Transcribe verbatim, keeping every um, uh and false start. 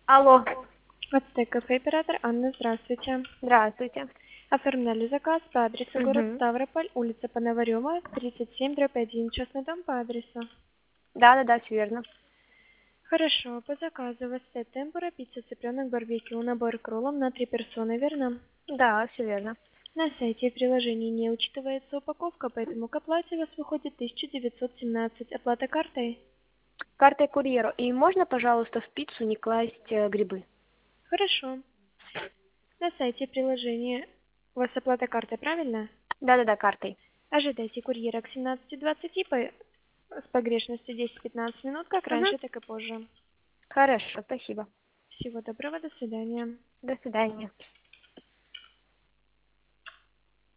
Алло, Ацтек кафе оператор Анна, здравствуйте. здравствуйте. Оформляли заказ по адресу город Угу. Ставрополь, улица Пономарева, тридцать семь, дробь один, частный дом по адресу. Да-да-да, все верно. Хорошо, по заказу у вас стоит темпура, пицца, цыпленок, барбекю, набор к роллам на три персоны, верно? Да, все верно. На сайте и приложении не учитывается упаковка, поэтому к оплате у вас выходит тысяча девятьсот семнадцать. Оплата картой? Картой курьеру. И можно, пожалуйста, в пиццу не класть э, грибы? Хорошо. На сайте и приложении у вас оплата картой, правильно? Да-да-да, картой. Ожидайте курьера к семнадцати двадцати по... с погрешностью десять-пятнадцать минут, как Угу. раньше, так и позже. Хорошо, спасибо. Всего доброго, до свидания. До свидания.